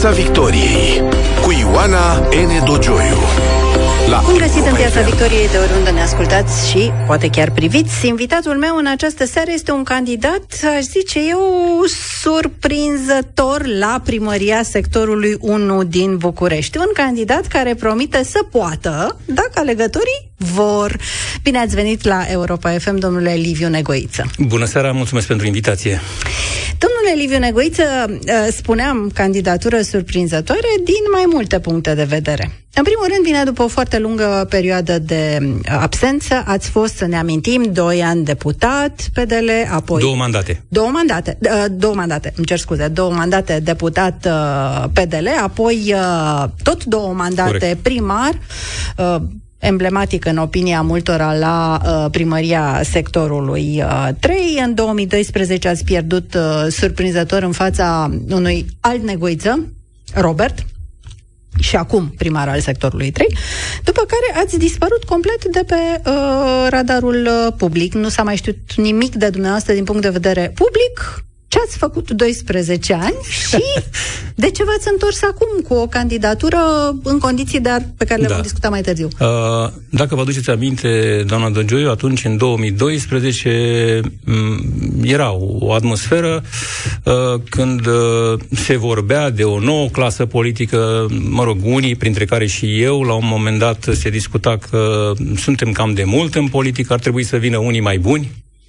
Piața Victoriei cu Ioana N. Dogioiu. Bun găsit în Piața Victoriei, de oriunde ne ascultați și poate chiar priviți. Invitatul meu în această seară este un candidat, aș zice eu, surprinzător la primăria sectorului 1 din București. Un candidat care promite să poată, dacă alegătorii vor. Bine ați venit la Europa FM, domnule Liviu Negoiță. Bună seara, mulțumesc pentru invitație. Domnule Liviu Negoiță, spuneam, candidatură surprinzătoare din mai multe puncte de vedere. În primul rând, vine după o foarte lungă perioadă de absență. Ați fost, să ne amintim, 2 ani deputat PDL, apoi... 2 mandate. 2 mandate, îmi cer scuze, 2 mandate deputat PDL, apoi tot 2 mandate Corect. Primar, emblematic în opinia multora la primăria sectorului 3. În 2012 ați pierdut surprinzător în fața unui alt Negoiță, Robert, și acum primar al sectorului 3, după care ați dispărut complet de pe radarul public. Nu s-a mai știut nimic de dumneavoastră din punct de vedere public. Ce ați făcut 12 ani și de ce v-ați întors acum cu o candidatură în condiții pe care le vom discuta mai târziu? Dacă vă aduceți aminte, doamna Dogioiu, atunci, în 2012, era o atmosferă când se vorbea de o nouă clasă politică, mă rog, unii, printre care și eu, la un moment dat se discuta că suntem cam de mult în politică, ar trebui să vină unii mai buni.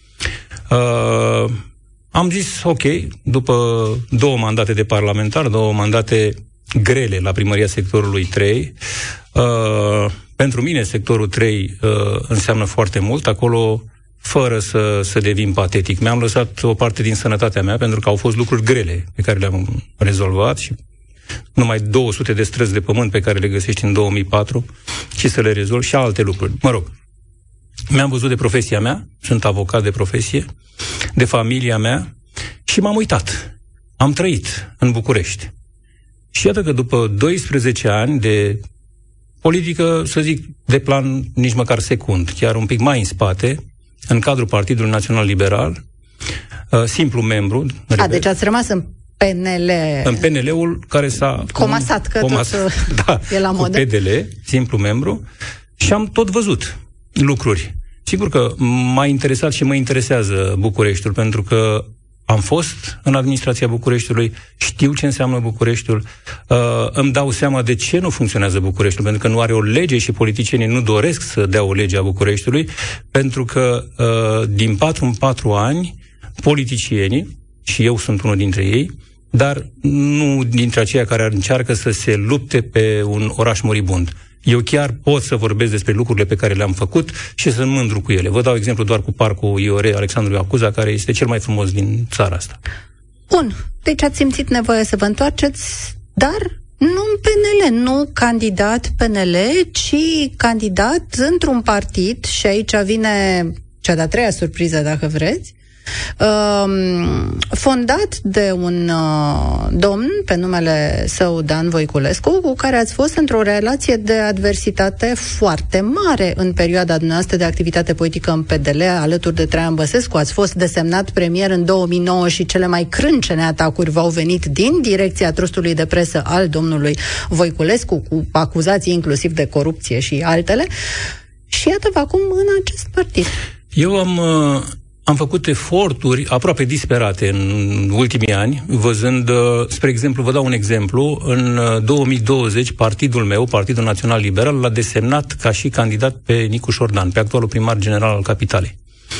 Am zis, ok, după 2 mandate de parlamentar, 2 mandate grele la primăria sectorului 3, pentru mine sectorul 3 înseamnă foarte mult, acolo fără să devin patetic. Mi-am lăsat o parte din sănătatea mea, pentru că au fost lucruri grele pe care le-am rezolvat și numai 200 de străzi de pământ pe care le găsești în 2004 și să le rezolvi și alte lucruri. Mă rog, mi-am văzut de profesia mea, sunt avocat de profesie, de familia mea și m-am uitat. Am trăit în București. Și iată că după 12 ani de politică, să zic, de plan nici măcar secund, chiar un pic mai în spate, în cadrul Partidului Național Liberal, simplu membru. Deci ați rămas în PNL. În PNL-ul care s-a... Comasat, că tot e la modă. Cu PDL, simplu membru, și am tot văzut lucruri. Sigur că m-a interesat și mă interesează Bucureștiul, pentru că am fost în administrația Bucureștiului, știu ce înseamnă Bucureștiul, îmi dau seama de ce nu funcționează Bucureștiul, pentru că nu are o lege și politicienii nu doresc să dea o lege a Bucureștiului, pentru că din 4 în 4 ani politicienii, și eu sunt unul dintre ei, dar nu dintre aceia care încearcă să se lupte pe un oraș moribund. Eu chiar pot să vorbesc despre lucrurile pe care le-am făcut și sunt mândru cu ele. Vă dau exemplu doar cu parcul IOR Alexandru Acuza, care este cel mai frumos din țara asta. Bun, deci ați simțit nevoie să vă întoarceți, dar nu în PNL, nu candidat PNL, ci candidat într-un partid, și aici vine cea de-a 3-a surpriză, dacă vreți, fondat de un domn pe numele său Dan Voiculescu, cu care ați fost într-o relație de adversitate foarte mare în perioada dumneavoastră de activitate politică în PDL, alături de Traian Băsescu. Ați fost desemnat premier în 2009 și cele mai crâncene atacuri v-au venit din direcția trustului de presă al domnului Voiculescu, cu acuzații inclusiv de corupție și altele. Și iată-vă acum în acest partid. Eu am făcut eforturi aproape disperate în ultimii ani, văzând, spre exemplu, vă dau un exemplu, în 2020 partidul meu, Partidul Național Liberal, l-a desemnat ca și candidat pe Nicu Șordan, pe actualul primar general al capitalei.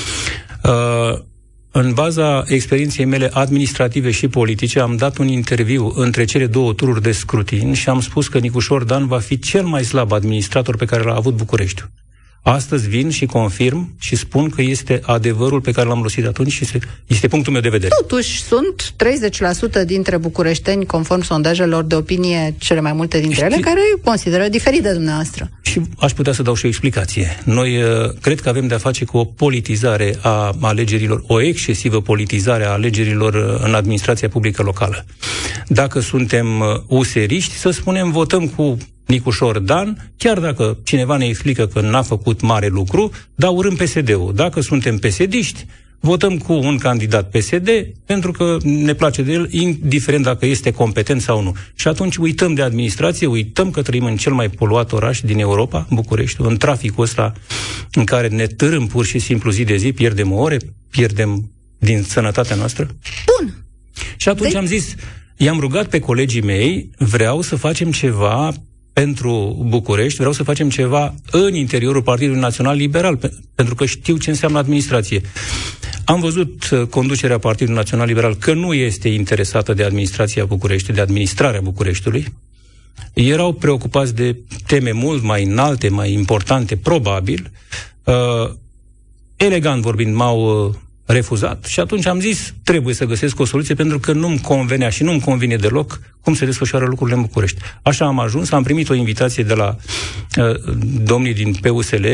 În baza experienței mele administrative și politice, am dat un interviu între cele 2 tururi de scrutin și am spus că Nicu Șordan va fi cel mai slab administrator pe care l-a avut Bucureștiul. Astăzi vin și confirm și spun că este adevărul pe care l-am rostit atunci și este punctul meu de vedere. Totuși, sunt 30% dintre bucureșteni, conform sondajelor de opinie, cele mai multe dintre ele, care consideră diferit de dumneavoastră. Și aș putea să dau și o explicație. Noi cred că avem de-a face cu o politizare a alegerilor, o excesivă politizare a alegerilor în administrația publică locală. Dacă suntem useriști, să spunem, votăm cu Nicu Șordan, chiar dacă cineva ne explică că n-a făcut mare lucru, dar urâm PSD-ul. Dacă suntem PSD-iști, votăm cu un candidat PSD pentru că ne place de el, indiferent dacă este competent sau nu. Și atunci uităm de administrație, uităm că trăim în cel mai poluat oraș din Europa, București, în traficul ăsta în care ne târâm pur și simplu zi de zi, pierdem ore, pierdem din sănătatea noastră. Bun. Și atunci am zis, i-am rugat pe colegii mei, vreau să facem ceva pentru București, vreau să facem ceva în interiorul Partidului Național Liberal, pentru că știu ce înseamnă administrație. Am văzut conducerea Partidului Național Liberal că nu este interesată de administrația Bucureștiului, de administrarea Bucureștiului. Erau preocupați de teme mult mai înalte, mai importante, probabil. Elegant vorbind, m-au refuzat și atunci am zis, trebuie să găsesc o soluție pentru că nu-mi convenea și nu-mi convine deloc cum se desfășoară lucrurile în București. Așa am ajuns, am primit o invitație de la domnii din PUSL,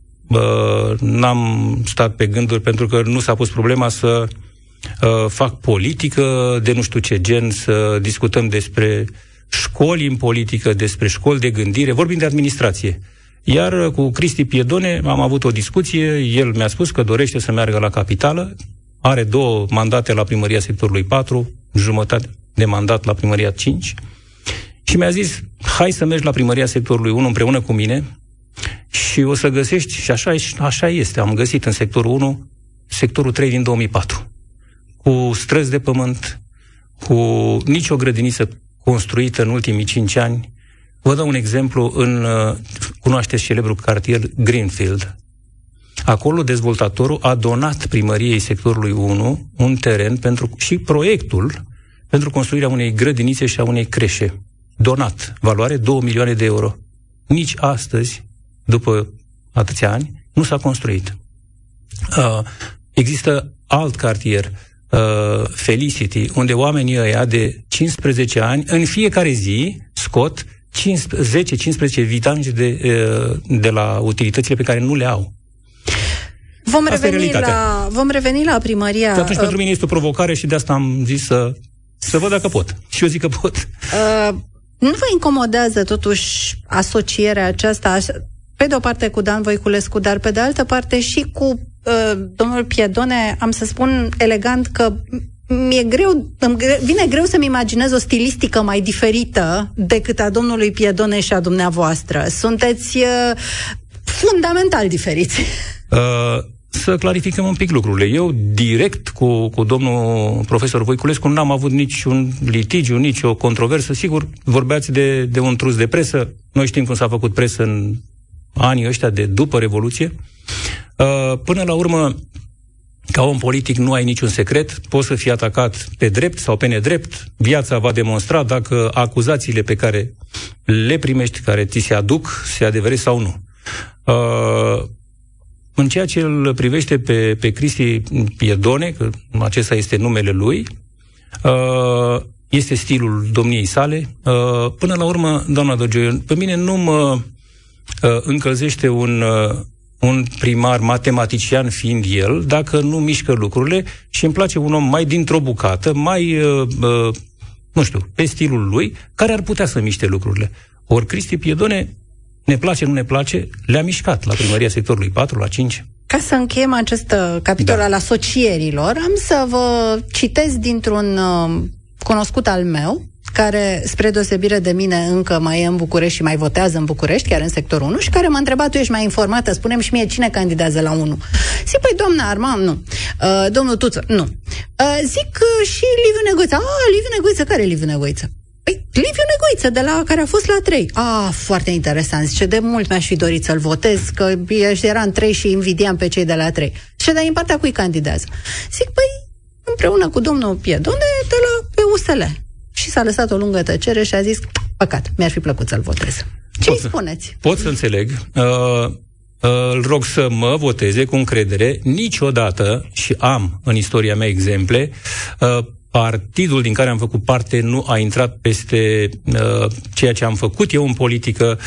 n-am stat pe gânduri pentru că nu s-a pus problema să fac politică de nu știu ce gen, să discutăm despre școli în politică, despre școli de gândire, vorbim de administrație. Iar cu Cristi Piedone am avut o discuție, el mi-a spus că dorește să meargă la capitală, are 2 mandate la primăria sectorului 4, jumătate de mandat la primăria 5 și mi-a zis, hai să mergi la primăria sectorului 1 împreună cu mine și o să găsești, și așa este, am găsit în sectorul 1, sectorul 3 din 2004, cu străzi de pământ, cu nicio grădiniță construită în ultimii 5 ani. Vă dau un exemplu, cunoașteți celebrul cartier Greenfield. Acolo dezvoltatorul a donat primăriei sectorului 1 un teren și proiectul pentru construirea unei grădinițe și a unei creșe. Donat, valoare 2 milioane de euro. Nici astăzi, după atâția ani, nu s-a construit. Există alt cartier, Felicity, unde oamenii ăia de 15 ani, în fiecare zi, scot 10-15 vidangi de la utilitățile pe care nu le au. Vom reveni la primăria. Și atunci pentru mine este o provocare și de asta am zis să văd dacă pot. Și eu zic că pot. Nu vă incomodează totuși asocierea aceasta, pe de o parte cu Dan Voiculescu, dar pe de altă parte și cu domnul Piedone, am să spun elegant că vine greu să-mi imaginez o stilistică mai diferită decât a domnului Piedone și a dumneavoastră. Sunteți fundamental diferiți. Să clarificăm un pic lucrurile. Eu, direct cu domnul profesor Voiculescu, n-am avut niciun litigiu, nicio controversă. Sigur, vorbeați de un trus de presă. Noi știm cum s-a făcut presă în anii ăștia de după Revoluție. Până la urmă, ca om politic nu ai niciun secret, poți să fii atacat pe drept sau pe nedrept, viața va demonstra dacă acuzațiile pe care le primești, care ți se aduc, se adeveresc sau nu. În ceea ce îl privește pe Cristi Piedone, că acesta este numele lui, este stilul domniei sale, până la urmă, doamna Dogioiu, pe mine nu mă încălzește un primar matematician fiind el, dacă nu mișcă lucrurile și îmi place un om mai dintr-o bucată, mai, nu știu, pe stilul lui, care ar putea să miște lucrurile. Ori Cristi Piedone, ne place, nu ne place, le-a mișcat la primăria sectorului 4, la 5. Ca să încheiem acest capitol al asocierilor, am să vă citez dintr-un cunoscut al meu, care, spre deosebire de mine, încă mai e în București și mai votează în București, chiar în sectorul 1, și care m-a întrebat, tu ești mai informată, spune-mi și mie cine candidează la 1. Zic, păi, doamna Arman, nu. Domnul Tuță, nu. Zic și Liviu Negoiță. Liviu Negoiță, care e Liviu Negoiță? Păi, Liviu Negoiță, de la care a fost la 3. Foarte interesant. Zice, de mult mi-aș fi dorit să-l votez, că era în 3 și invidiam pe cei de la 3. Și de-a din partea cui candidează? Zic, păi, împreună cu domnul Piedone, de la PUSL. Și s-a lăsat o lungă tăcere și a zis, păcat, mi-ar fi plăcut să-l votez. Ce îi spuneți? Pot să înțeleg. Îl rog să mă voteze cu încredere. Niciodată, și am în istoria mea exemple, partidul din care am făcut parte nu a intrat peste ceea ce am făcut eu în politică.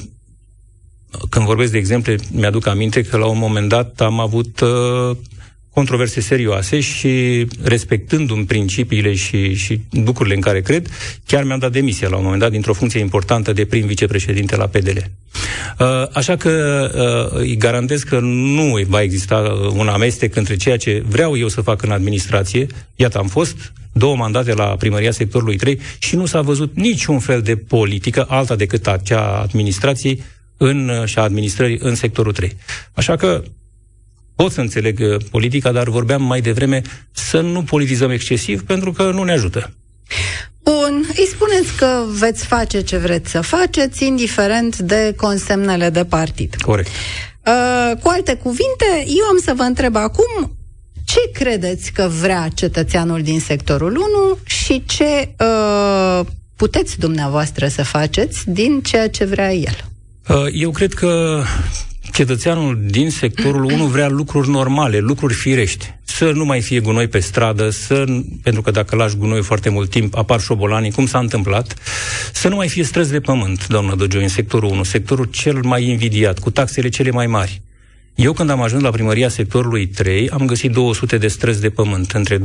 Când vorbesc de exemple, mi-aduc aminte că la un moment dat am avut controverse serioase și respectându-mi principiile și lucrurile în care cred, chiar mi-am dat demisia la un moment dat dintr-o funcție importantă de prim vicepreședinte la PDL. Așa că îi garantez că nu va exista un amestec între ceea ce vreau eu să fac în administrație. Iată, am fost 2 mandate la primăria sectorului 3 și nu s-a văzut niciun fel de politică alta decât cea a administrației și a administrării în sectorul 3. Așa că pot să înțeleg politica, dar vorbeam mai devreme să nu politizăm excesiv, pentru că nu ne ajută. Bun, îi spuneți că veți face ce vreți să faceți, indiferent de consemnele de partid. Corect. Cu alte cuvinte, eu am să vă întreb acum, ce credeți că vrea cetățeanul din sectorul 1 și ce puteți dumneavoastră să faceți din ceea ce vrea el? Eu cred că cetățeanul din sectorul 1 vrea lucruri normale, lucruri firești. Să nu mai fie gunoi pe stradă, pentru că dacă lași gunoi foarte mult timp, apar șobolanii, cum s-a întâmplat. Să nu mai fie străzi de pământ, doamnă Dojoi, în sectorul 1, sectorul cel mai invidiat, cu taxele cele mai mari. Eu, când am ajuns la primăria sectorului 3, am găsit 200 de străzi de pământ. Între 2004-2008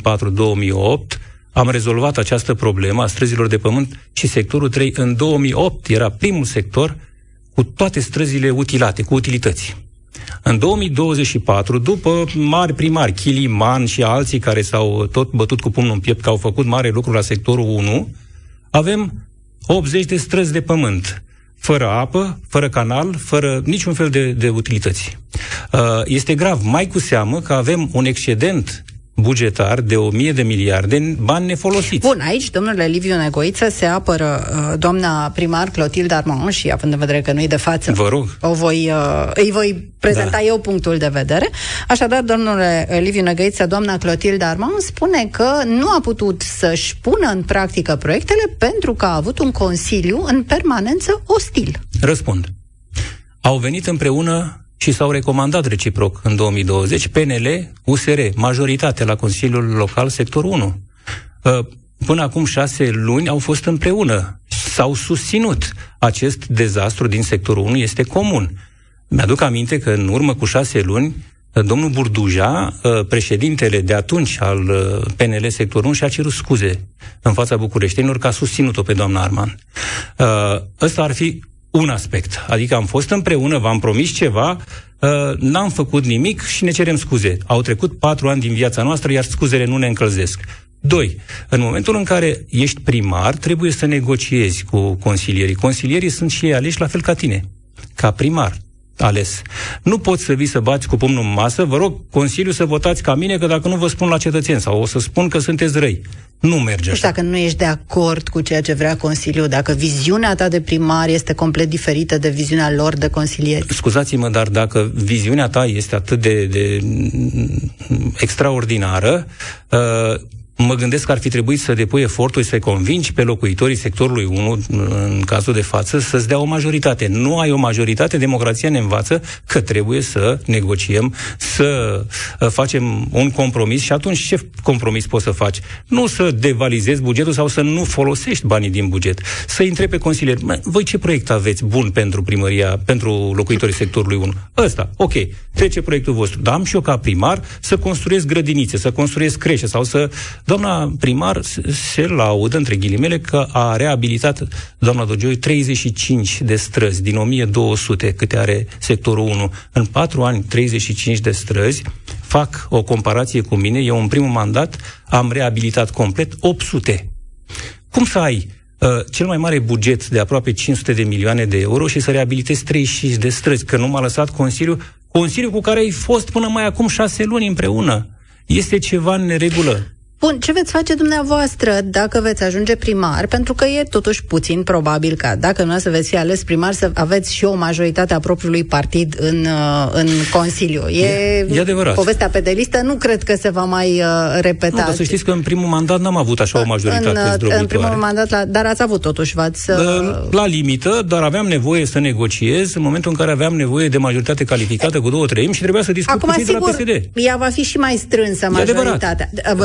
am rezolvat această problemă a străzilor de pământ și sectorul 3 în 2008 era primul sector cu toate străzile utilate, cu utilități. În 2024, după mari primari, Chiliman și alții care s-au tot bătut cu pumnul în piept că au făcut mare lucru la sectorul 1, avem 80 de străzi de pământ, fără apă, fără canal, fără niciun fel de utilități. Este grav, mai cu seamă că avem un excedent bugetar de 1000 de miliarde în bani nefolosiți. Bun, aici, domnule Liviu Negoiță, se apără doamna primar Clotilde Armand și, având în vedere că nu-i de față, vă rog, îi voi prezenta eu punctul de vedere. Așadar, domnule Liviu Negoiță, doamna Clotilde Armand spune că nu a putut să-și pună în practică proiectele pentru că a avut un consiliu în permanență ostil. Răspund. Au venit împreună și s-au recomandat reciproc în 2020 PNL, USR, majoritate la Consiliul Local Sectorul 1. Până acum 6 luni au fost împreună, s-au susținut. Acest dezastru din Sectorul 1 este comun. Mi-aduc aminte că în urmă cu 6 luni, domnul Burduja, președintele de atunci al PNL Sectorul 1, și-a cerut scuze în fața bucureștenilor că a susținut-o pe doamna Armand. Ăsta ar fi un aspect. Adică am fost împreună, v-am promis ceva, n-am făcut nimic și ne cerem scuze. Au trecut 4 ani din viața noastră, iar scuzele nu ne încălzesc. 2. În momentul în care ești primar, trebuie să negociezi cu consilierii. Consilierii sunt și ei aleși la fel ca tine, ca primar ales. Nu poți să vii să bați cu pumnul în masă, vă rog, Consiliul, să votați ca mine, că dacă nu vă spun la cetățeni sau o să spun că sunteți răi. Nu merge așa. Dacă nu ești de acord cu ceea ce vrea Consiliul, dacă viziunea ta de primar este complet diferită de viziunea lor de consilieri. Scuzați-mă, dar dacă viziunea ta este atât de extraordinară, mă gândesc că ar fi trebuit să depui eforturi să-i convingi pe locuitorii sectorului 1, în cazul de față, să-ți dea o majoritate. Nu ai o majoritate, democrația ne învață că trebuie să negociem, să facem un compromis și atunci ce compromis poți să faci? Nu să devalizezi bugetul sau să nu folosești banii din buget. Să-i întrebi pe consilieri, voi ce proiect aveți bun pentru primăria, pentru locuitorii sectorului 1? Ăsta, ok, trece proiectul vostru. Dar am și eu ca primar să construiesc grădinițe, să construiesc creșe sau să... Doamna primar se laudă, între ghilimele, că a reabilitat, doamna Dojoi, 35 de străzi din 1200 câte are sectorul 1. În 4 ani, 35 de străzi. Fac o comparație cu mine. Eu, în primul mandat, am reabilitat complet 800. Cum să ai cel mai mare buget de aproape 500 de milioane de euro și să reabilitezi 35 de străzi? Că nu m-a lăsat Consiliul cu care ai fost până mai acum 6 luni împreună. Este ceva în neregulă. Bun, ce veți face dumneavoastră dacă veți ajunge primar? Pentru că e totuși puțin probabil ca, dacă nu să veți fi ales primar, să aveți și o majoritate a propriului partid în Consiliu. E adevărat. Povestea pe de listă nu cred că se va mai repeta. Nu, dar să știți că în primul mandat n-am avut așa o majoritate zdrobitoare. În primul mandat, dar ați avut totuși, la limită, dar aveam nevoie să negociez în momentul în care aveam nevoie de majoritate calificată cu 2/3 și trebuia să discut cu cei de la PSD. Ea va fi și mai strânsă, majoritatea.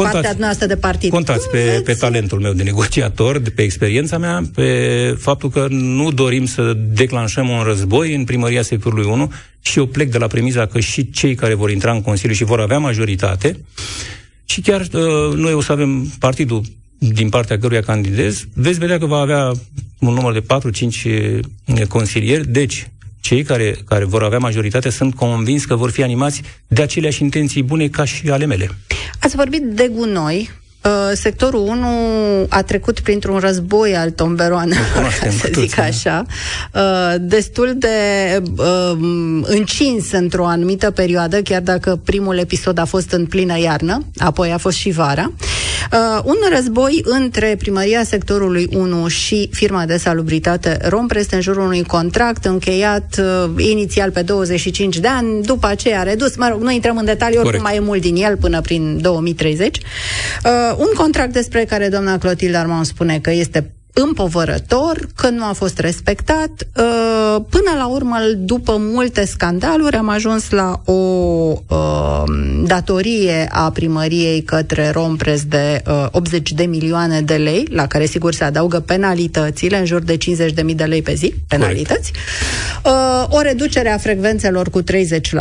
partea noastră de partid. Contați pe talentul meu de negociator, pe experiența mea, pe faptul că nu dorim să declanșăm un război în primăria sectorului 1 și eu plec de la premiza că și cei care vor intra în Consiliu și vor avea majoritate și chiar noi o să avem partidul din partea căruia candidez, veți vedea că va avea un număr de 4-5 consilieri, deci cei care vor avea majoritate sunt convins că vor fi animați de aceleași intenții bune ca și ale mele. Ați vorbit de gunoi. Sectorul 1 a trecut printr-un război al tomberoanelor, ca să zic așa, destul de încins într-o anumită perioadă, chiar dacă primul episod a fost în plină iarnă, apoi a fost și vara. Un război între primăria sectorului 1 și firma de salubritate Romprest în jurul unui contract încheiat inițial pe 25 de ani, după aceea redus, nu intrăm în detalii, oricum mai e mult din el până prin 2030. Un contract despre care doamna Clotilde Armand spune că este împovărător, că nu a fost respectat. Până la urmă, după multe scandaluri, am ajuns la o datorie a primăriei către Romprest de 80 de milioane de lei, la care sigur se adaugă penalitățile, în jur de 50.000 de lei pe zi, penalități. O reducere a frecvențelor cu 30%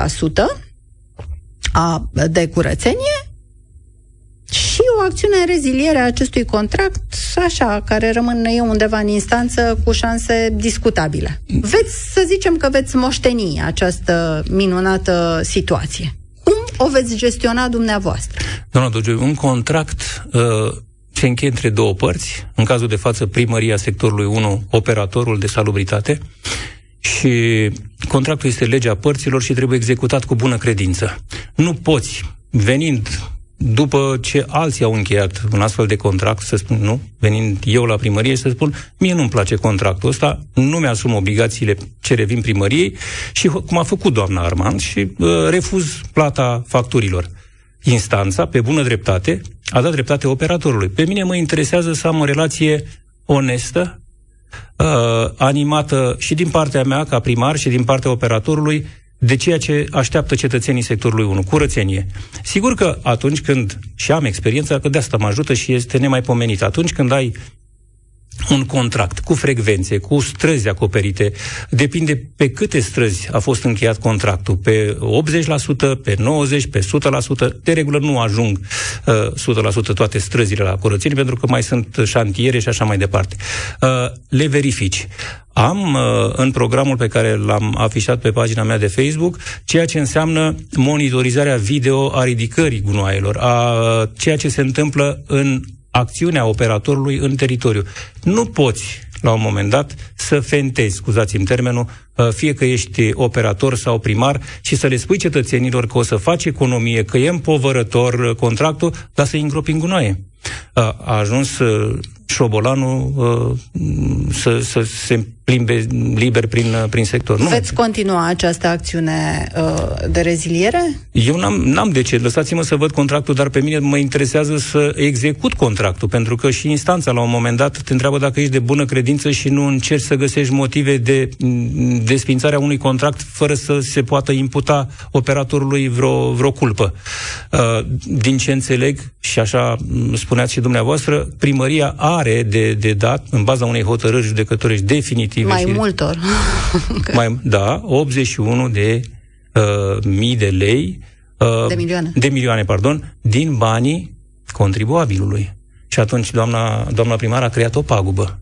de curățenie și o acțiune în reziliere a acestui contract, așa, care rămâne undeva în instanță cu șanse discutabile. Să zicem că veți moșteni această minunată situație. Cum o veți gestiona dumneavoastră? Doamna Dogioiu, un contract se încheie între două părți, în cazul de față primăria sectorului 1, operatorul de salubritate, și contractul este legea părților și trebuie executat cu bună credință. Nu poți, venind după ce alții au încheiat un astfel de contract, să spun nu, venind eu la primărie și să spun, mie nu-mi place contractul ăsta, nu mi-asum obligațiile ce revin primăriei și cum a făcut doamna Armand și refuz plata facturilor. Instanța, pe bună dreptate, a dat dreptate operatorului. Pe mine mă interesează să am o relație onestă, animată și din partea mea ca primar și din partea operatorului de ceea ce așteaptă cetățenii sectorului 1, curățenie. Sigur că atunci când, și am experiența că de asta mă ajută și este nemaipomenit, atunci când ai un contract cu frecvențe, cu străzi acoperite, depinde pe câte străzi a fost încheiat contractul, pe 80%, pe 90%, pe 100%, de regulă nu ajung 100% toate străzile la curățenie, pentru că mai sunt șantiere și așa mai departe. Le verifici. Am în programul pe care l-am afișat pe pagina mea de Facebook ceea ce înseamnă monitorizarea video a ridicării gunoaielor, a ceea ce se întâmplă în acțiunea operatorului în teritoriu. Nu poți, la un moment dat, să fentezi, scuzați-mi termenul, fie că ești operator sau primar, și să le spui cetățenilor că o să faci economie, că e împovărător contractul, dar să-i îngropi în gunoaie. A ajuns șobolanul să se plimbe liber prin sector. Nu. Veți continua această acțiune de reziliere? Eu n-am de ce. Lăsați-mă să văd contractul, dar pe mine mă interesează să execut contractul, pentru că și instanța la un moment dat te întreabă dacă ești de bună credință și nu încerci să găsești motive de desfințarea unui contract fără să se poată imputa operatorului vreo culpă. Din ce înțeleg, și așa spuneați și dumneavoastră, primăria are de dat, în baza unei hotărâri judecătorești definitive, mai multor. Da, 81 de mii de lei, de milioane, din banii contribuabilului. Și atunci doamna primar a creat o pagubă.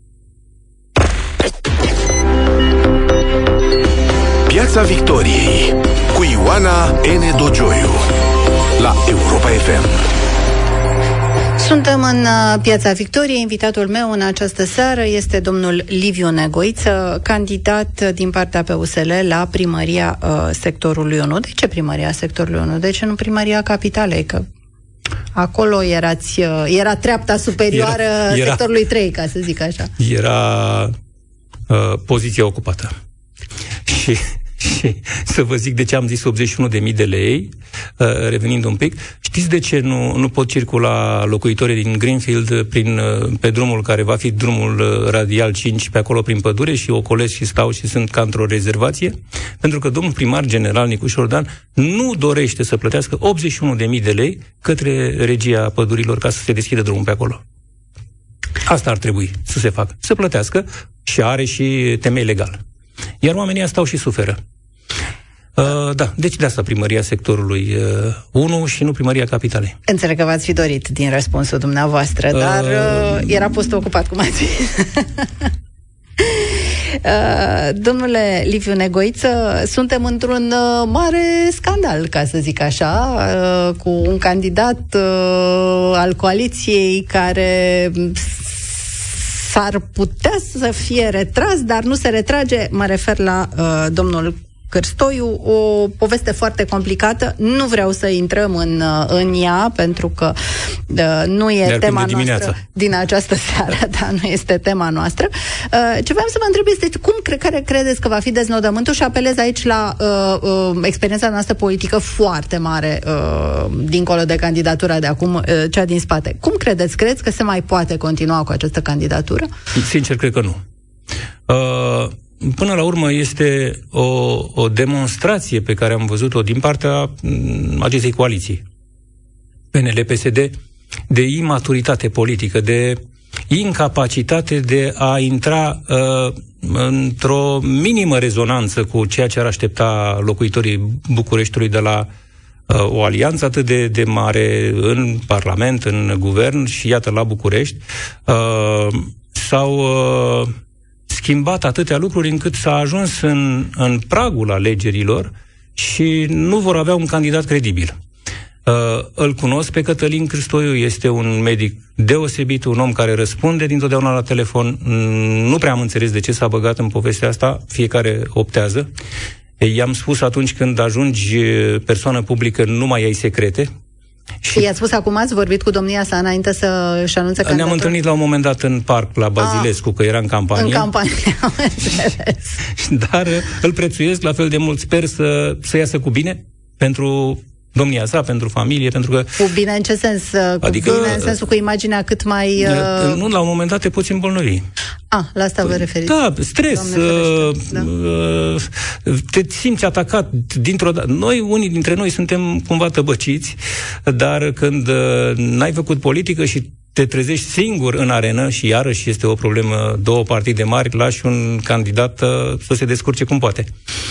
Piața Victoriei cu Ioana N. Dogioiu la Europa FM. Suntem în Piața Victoriei. Invitatul meu în această seară este domnul Liviu Negoiță, candidat din partea PUSL la primăria sectorului 1. De ce primăria sectorului 1? De ce nu primăria capitalei? Că acolo era treapta superioară sectorului 3, ca să zic așa. Era poziția ocupată. Și să vă zic de ce am zis 81.000 de lei, revenind un pic. Știți de ce nu pot circula locuitorii din Greenfield pe drumul care va fi drumul radial 5 pe acolo prin pădure și ocolesc și stau și sunt ca într-o rezervație? Pentru că domnul primar general Nicușor Dan nu dorește să plătească 81.000 de lei către Regia Pădurilor ca să se deschidă drumul pe acolo. Asta ar trebui să se facă. Să plătească și are și temei legal. Iar oamenii stau și suferă. Da, deci de asta primăria sectorului 1 și nu primăria capitalei. Înțeleg că v-ați fi dorit din răspunsul dumneavoastră, dar era postul ocupat, cum ați zis. Domnule Liviu Negoiță, suntem într-un mare scandal, ca să zic așa, cu un candidat al coaliției care s-ar putea să fie retras, dar nu se retrage. Mă refer la domnul Cârstoiu, o poveste foarte complicată. Nu vreau să intrăm în ea, pentru că nu e tema noastră din această seară, dar nu este tema noastră. Ce vreau să vă întreb este care credeți că va fi deznodământul, și apelez aici la experiența noastră politică foarte mare, dincolo de candidatura de acum, cea din spate. Cum credeți? Credeți că se mai poate continua cu această candidatură? Sincer, cred că nu. Până la urmă este o demonstrație pe care am văzut-o din partea acestei coaliții PNL-PSD de imaturitate politică, de incapacitate de a intra într-o minimă rezonanță cu ceea ce ar aștepta locuitorii Bucureștiului de la o alianță atât de mare în Parlament, în Guvern și iată la București. Sau schimbat atâtea lucruri încât s-a ajuns în pragul alegerilor și nu vor avea un candidat credibil. Îl cunosc pe Cătălin Cârstoiu, este un medic deosebit, un om care răspunde dintotdeauna la telefon. Nu prea am înțeles de ce s-a băgat în povestea asta, fiecare optează. I-am spus atunci când ajungi persoană publică, nu mai ai secrete. Și i-ați spus acum, ați vorbit cu domnia sa înainte să-și anunțe candidatura? Ne-am întâlnit la un moment dat în parc, la Bazilescu, că era în campanie. În campanie, am înțeles. Dar îl prețuiesc la fel de mult. Sper să iasă cu bine pentru domnia sa, pentru familie, pentru că... Cu bine în ce sens? Adică, bine în sensul cu imaginea cât mai... Nu, la un moment dat te poți îmbolnăvi. La asta vă referiți? Da, stres. Te simți atacat dintr-o dată. Unii dintre noi suntem cumva tăbăciți, dar când n-ai făcut politică și te trezești singur în arenă, și iarăși este o problemă, două partide mari, lași un candidat să se descurce cum poate.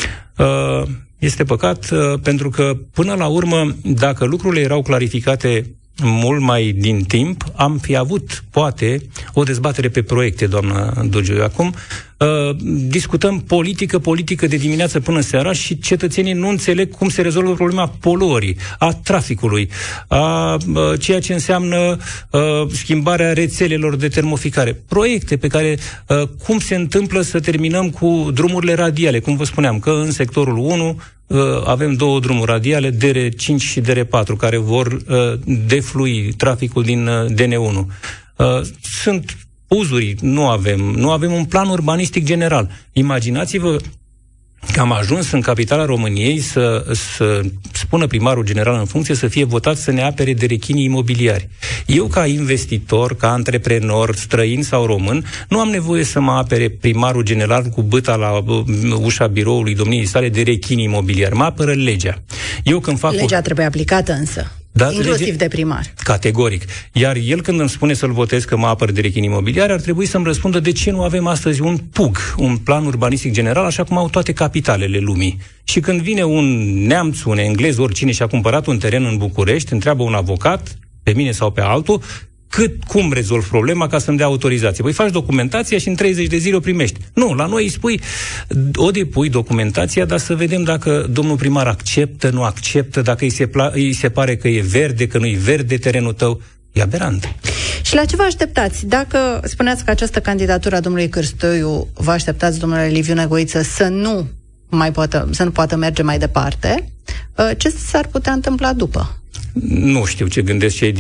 Este păcat, pentru că, până la urmă, dacă lucrurile erau clarificate mult mai din timp, am fi avut, poate, o dezbatere pe proiecte, doamna Dogioiu. Acum discutăm politică de dimineață până seara și cetățenii nu înțeleg cum se rezolvă problema poluării, a traficului, a ceea ce înseamnă schimbarea rețelelor de termoficare. Proiecte pe care, cum se întâmplă să terminăm cu drumurile radiale, cum vă spuneam, că în sectorul 1 avem 2 drumuri radiale, DR5 și DR4, care vor deflui traficul din DN1. Sunt uzuri, nu avem un plan urbanistic general. Imaginați-vă că am ajuns în capitala României să spună primarul general în funcție să fie votat să ne apere de rechinii imobiliari. Eu, ca investitor, ca antreprenor, străin sau român, nu am nevoie să mă apere primarul general cu bâta la ușa biroului domniei sale de rechinii imobiliari. Mă apără legea. Legea trebuie aplicată însă. Inclusiv de primar. Categoric. Iar el, când îmi spune să-l votez că mă apăr de rechinii imobiliari, ar trebui să-mi răspundă de ce nu avem astăzi un PUG, un plan urbanistic general, așa cum au toate capitalele lumii. Și când vine un neamț, un englez, oricine și-a cumpărat un teren în București, întreabă un avocat, pe mine sau pe altul, cum rezolv problema ca să-mi dea autorizație. Păi faci documentația și în 30 de zile o primești. Nu, la noi îi spui, depui documentația, dar să vedem dacă domnul primar acceptă, nu acceptă, dacă îi se pare că e verde, că nu-i verde terenul tău. E aberant. Și la ce vă așteptați? Dacă spuneați că această candidatură a domnului Cârstoiu, vă așteptați, domnule Liviu Negoiță, să nu poată merge mai departe, ce s-ar putea întâmpla după? Nu știu ce gândesc cei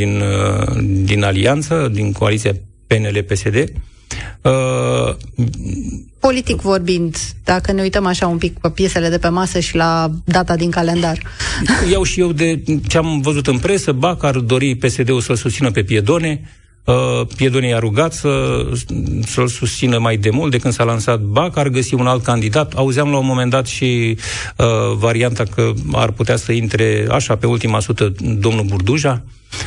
din alianță, din coaliția PNL-PSD. politic vorbind, dacă ne uităm așa un pic pe piesele de pe masă și la data din calendar. Iau și eu de ce am văzut în presă, BAC ar dori PSD-ul să-l susțină pe Piedone, Piedone i-a rugat să-l susțină mai de mult de când s-a lansat BAC, ar găsi un alt candidat. Auzeam la un moment dat și varianta că ar putea să intre așa pe ultima sută domnul Burduja.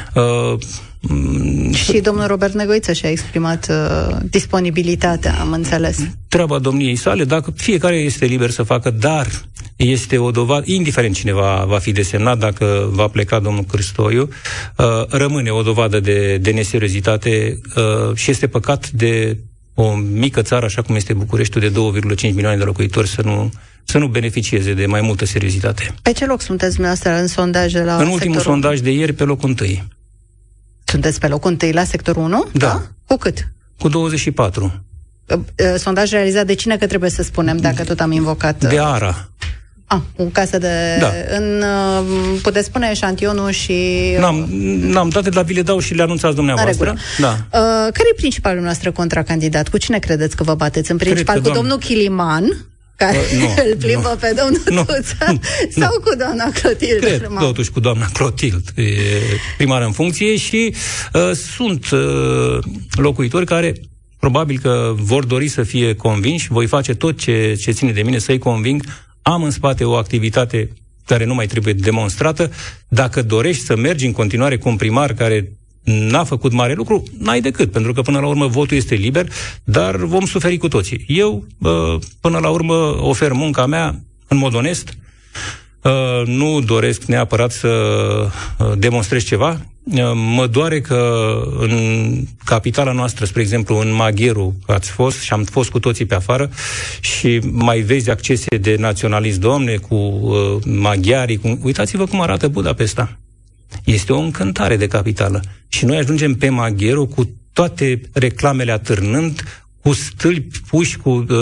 Și domnul Robert Negoiță și-a exprimat disponibilitatea, am înțeles. Treaba domniei sale, dacă fiecare este liber să facă, dar este o dovadă, indiferent cine va fi desemnat, dacă va pleca domnul Cârstoiu, rămâne o dovadă de neseriozitate și este păcat de o mică țară, așa cum este Bucureștiul, de 2,5 milioane de locuitori, să nu beneficieze de mai multă seriozitate. Pe ce loc sunteți dumneavoastră în sondaje la În ultimul sondaj de ieri, pe locul 1. Sunteți pe locul 1 la sectorul 1? Da. Cu cât? Cu 24. Sondaj realizat de cine, că trebuie să spunem, dacă tot am invocat? De ARA. O casă de... Da. Puteți spune eșantionul și... N-am date, dar vi le dau și le anunțați dumneavoastră. Da. Care e principalul noastră contracandidat? Cu cine credeți că vă bateți? În principal cu domnul Chiliman, care îl plimbă pe domnul Tuță, sau cu doamna Clotilde? Cred totuși cu doamna Clotilde, primară în funcție, și sunt locuitori care probabil că vor dori să fie convinși. Voi face tot ce ține de mine să-i conving. Am în spate o activitate care nu mai trebuie demonstrată. Dacă dorești să mergi în continuare cu un primar care n-a făcut mare lucru, n-ai decât, pentru că până la urmă votul este liber, dar vom suferi cu toții. Eu, până la urmă, ofer munca mea în mod onest, nu doresc neapărat să demonstrez ceva. Mă doare că în capitala noastră, spre exemplu, în Magheru ați fost și am fost cu toții pe afară și mai vezi accese de naționalism, domne, cu maghiarii. Uitați-vă cum arată Budapesta. Este o încântare de capitală. Și noi ajungem pe Magheru cu toate reclamele atârnând, cu stâlpi puși,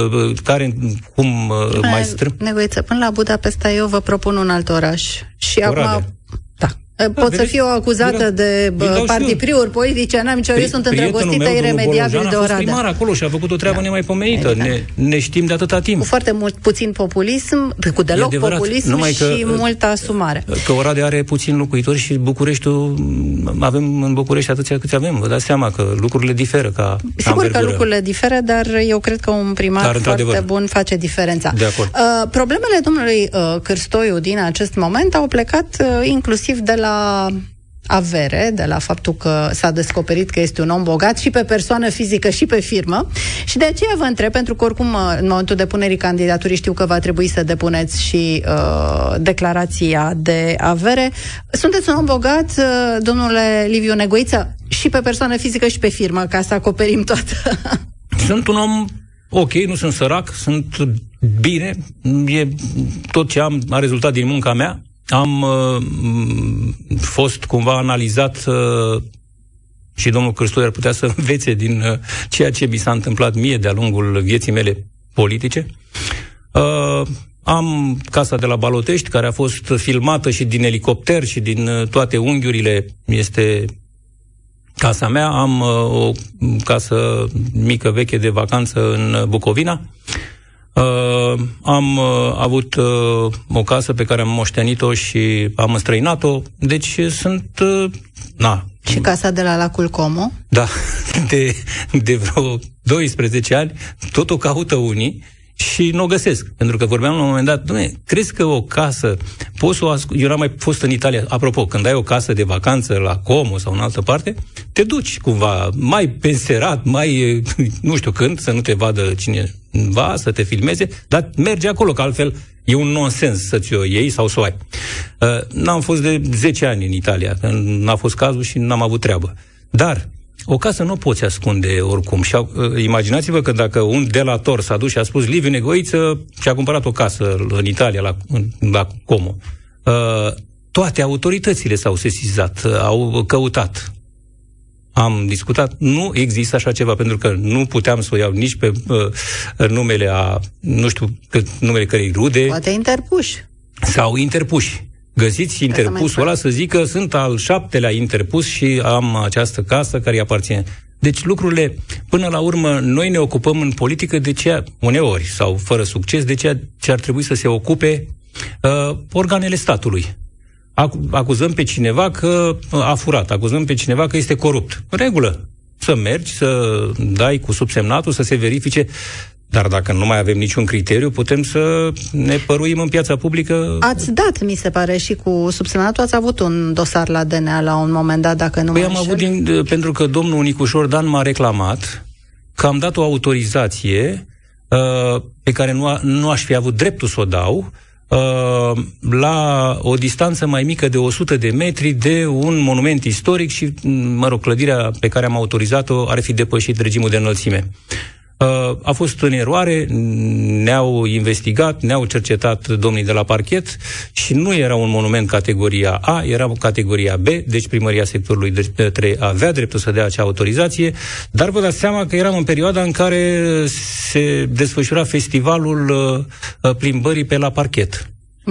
mai strâng. Negoiță, până la Budapesta eu vă propun un alt oraș. Și acum... Pot să fiu acuzată de partipriuri politice, eu sunt îndrăgostită iremediabil de Oradea. Primar acolo și a făcut o treabă nemaipomenită. Ne știm de atâta timp. Cu foarte puțin populism, cu deloc populism și multă asumare. Că Oradea are puțin locuitori și Bucureștiul, avem în București atâția câți avem. Vă dați seama că lucrurile diferă Sigur că lucrurile diferă, dar eu cred că un primar foarte bun face diferența. De acord. Problemele domnului Cârstoiu din acest moment au plecat inclusiv de la avere, de la faptul că s-a descoperit că este un om bogat și pe persoană fizică și pe firmă, și de aceea vă întreb, pentru că oricum în momentul depunerii candidaturii știu că va trebui să depuneți și declarația de avere. Sunteți un om bogat, domnule Liviu Negoiță, și pe persoană fizică și pe firmă, ca să acoperim toată? Sunt un om ok, nu sunt sărac, sunt bine, tot ce am a rezultat din munca mea. Am fost cumva analizat și domnul Cârstoiu ar putea să învețe din ceea ce mi s-a întâmplat mie de-a lungul vieții mele politice. Am casa de la Balotești, care a fost filmată și din elicopter și din toate unghiurile. Este casa mea. Am o casă mică, veche, de vacanță în Bucovina. Am avut o casă pe care am moștenit-o și am înstrăinat-o, deci sunt... Și casa de la Lacul Como? Da, de vreo 12 ani, tot o caută unii și nu o găsesc. Pentru că vorbeam la un moment dat, crezi că o casă, eu n-am mai fost în Italia, apropo, când ai o casă de vacanță la Como sau în altă parte, te duci cumva, mai penserat, mai, nu știu când, să nu te vadă cineva, să te filmeze, dar mergi acolo, că altfel e un nonsens să ți-o iei sau să o ai. N-am fost de 10 ani în Italia, n-a fost cazul și n-am avut treabă. Dar o casă nu poți ascunde oricum. Și imaginați-vă că dacă un delator s-a dus și a spus Liviu Negoiță și-a cumpărat o casă în Italia, la Como. Toate autoritățile s-au sesizat, au căutat. Am discutat, nu există așa ceva, pentru că nu puteam să o iau nici pe numele numele cărei rude. Poate interpuși. Sau interpuși. Găsiți interpusul ăla să zică sunt al 7-lea interpus și am această casă care îi aparține. Deci lucrurile, până la urmă, noi ne ocupăm în politică de ceea, uneori, sau fără succes, de ceea ce ar trebui să se ocupe organele statului. Acuzăm pe cineva că a furat, acuzăm pe cineva că este corupt. În regulă, să mergi, să dai cu subsemnatul, să se verifice. Dar dacă nu mai avem niciun criteriu, putem să ne păruim în piața publică. Ați dat, mi se pare, și cu subsemnatul, ați avut un dosar la DNA la un moment dat, dacă nu mă înșel. Pentru că domnul Nicușor Dan m-a reclamat că am dat o autorizație pe care nu aș fi avut dreptul să o dau, la o distanță mai mică de 100 de metri de un monument istoric și, clădirea pe care am autorizat-o ar fi depășit regimul de înălțime. A fost în eroare, ne-au investigat, ne-au cercetat domnii de la parchet și nu era un monument categoria A, era categoria B, deci primăria sectorului 3 avea dreptul să dea acea autorizație, dar vă dați seama că eram în perioada în care se desfășura festivalul plimbării pe la parchet.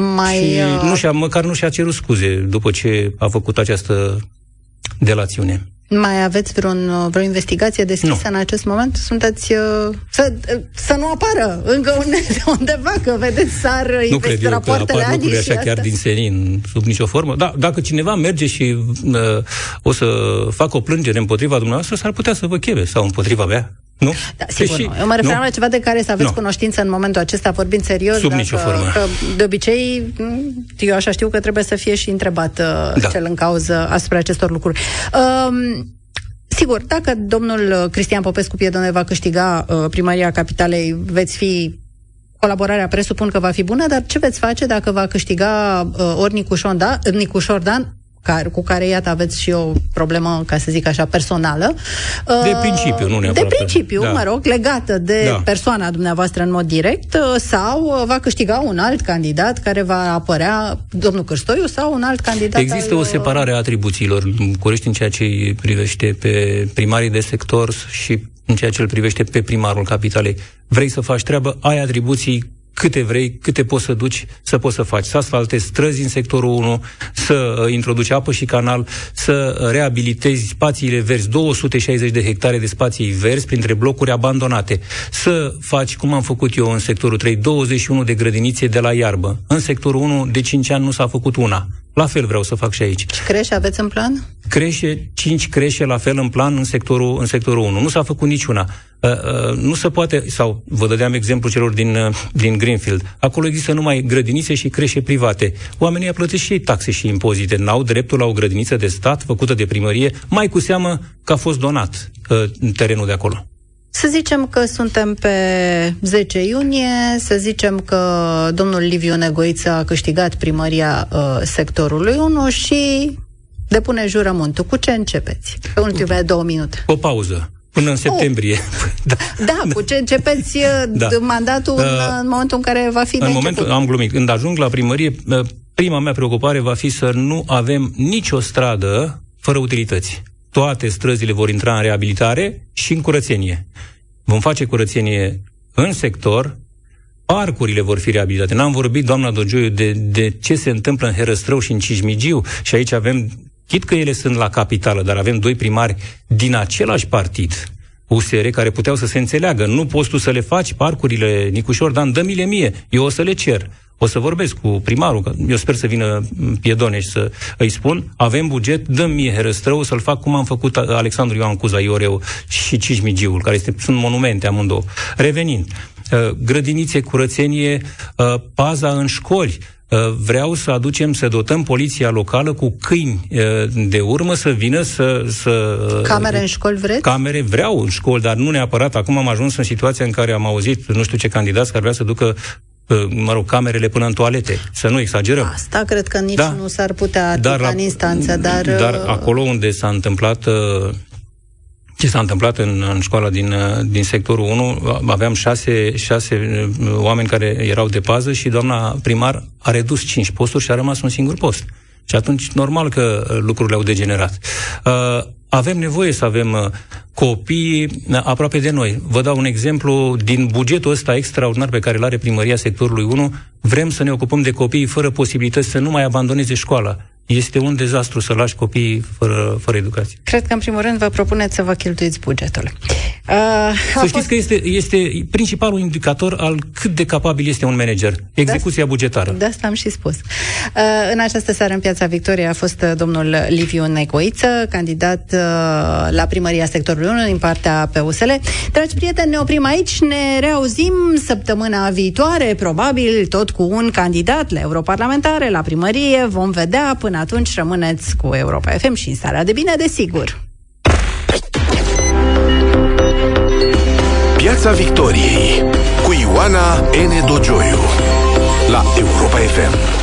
Și măcar nu și-a cerut scuze după ce a făcut această delațiune. Mai aveți vreo investigație deschisă în acest moment? Sunteți să nu apară încă undeva, că vedeți, sar investi rapoartele ANI și așa chiar din senin, sub nicio formă. Da, dacă cineva merge și o să facă o plângere împotriva dumneavoastră, s-ar putea să vă cheme, sau împotriva mea. Nu? Da, sigur, nu. Eu mă referam la ceva de care să aveți cunoștință în momentul acesta, vorbind serios. Sub nicio formă. Că de obicei, eu așa știu că trebuie să fie și întrebat cel în cauză asupra acestor lucruri. Sigur, dacă domnul Cristian Popescu Piedone va câștiga primăria Capitalei, veți fi... Colaborarea presupun că va fi bună, dar ce veți face dacă va câștiga ori Nicușor Dan, cu care, iată, aveți și o problemă, ca să zic așa, personală. De principiu, nu neapărat. De principiu, legată de persoana dumneavoastră în mod direct, sau va câștiga un alt candidat care va apărea, domnul Cârstoiu, sau un alt candidat. Există o separare a atribuțiilor, Corect, în ceea ce îi privește pe primarii de sector și în ceea ce îl privește pe primarul Capitalei. Vrei să faci treabă, ai atribuții câte vrei, câte poți să duci, să poți să faci. Să asfaltezi străzi în sectorul 1, să introduci apă și canal, să reabilitezi spațiile verzi, 260 de hectare de spații verzi printre blocuri abandonate. Să faci, cum am făcut eu în sectorul 3, 21 de grădinițe de la iarbă. În sectorul 1, de 5 ani nu s-a făcut una. La fel vreau să fac și aici. Și creșe aveți în plan? 5 creșe la fel în plan în sectorul 1. Nu s-a făcut niciuna. Nu se poate, sau vă dădeam exemplu celor din Greenfield. Acolo există numai grădinițe și creșe private. Oamenii plătesc și ei taxe și impozite. N-au dreptul la o grădiniță de stat făcută de primărie, mai cu seamă că a fost donat terenul de acolo. Să zicem că suntem pe 10 iunie, să zicem că domnul Liviu Negoiță a câștigat primăria sectorului 1 și depune jurământul. Cu ce începeți? Pe ultimele 2 minute. O pauză. Până în septembrie. Cu ce începeți mandatul în momentul în care va fi de început? Am glumit. Când ajung la primărie, prima mea preocupare va fi să nu avem nicio stradă fără utilități. Toate străzile vor intra în reabilitare și în curățenie. Vom face curățenie în sector, parcurile vor fi reabilitate. N-am vorbit, doamna Dogioiu, de ce se întâmplă în Herăstrău și în Cismigiu, și aici avem, chit că ele sunt la capitală, dar avem 2 primari din același partid, USR, care puteau să se înțeleagă. Nu poți tu să le faci parcurile, Nicușor Dan, dă-mi-le mie, eu o să le cer. O să vorbesc cu primarul, că eu sper să vină Piedone și să îi spun, avem buget, dă-mi mie Herăstrău să-l fac cum am făcut Alexandru Ioan Cuza Ioreu și Cismigiul, care sunt monumente amândouă. Revenind, grădinițe, curățenie, paza în școli. Vreau să dotăm poliția locală cu câini de urmă să vină să... Camere în școli vreți? Camere vreau în școli, dar nu neapărat. Acum am ajuns în situația în care am auzit nu știu ce candidați care vrea să ducă camerele până în toalete. Să nu exagerăm. Asta cred că nici nu s-ar putea aplica în instanță, dar acolo unde s-a întâmplat ce s-a întâmplat în școala din sectorul 1, aveam 6 oameni care erau de pază și doamna primar a redus 5 posturi și a rămas un singur post. Și atunci, normal că lucrurile au degenerat. Avem nevoie să avem copii aproape de noi. Vă dau un exemplu din bugetul ăsta extraordinar pe care îl are primăria sectorului 1. Vrem să ne ocupăm de copii fără posibilități să nu mai abandoneze școala. este un dezastru să lași copiii fără educație. Cred că, în primul rând, vă propuneți să vă cheltuiți bugetul. Să știți că este principalul indicator al cât de capabil este un manager. Execuția bugetară. De asta am și spus. În această seară, în Piața Victoriei, a fost domnul Liviu Negoiță, candidat la primăria sectorului 1 din partea PUSL. Dragi prieteni, ne oprim aici, ne reauzim săptămâna viitoare, probabil tot cu un candidat la europarlamentare, la primărie. Vom vedea. Până atunci, rămâneți cu Europa FM și starea de bine, desigur. Piața Victoriei cu Ioana N. Dogioiu la Europa FM.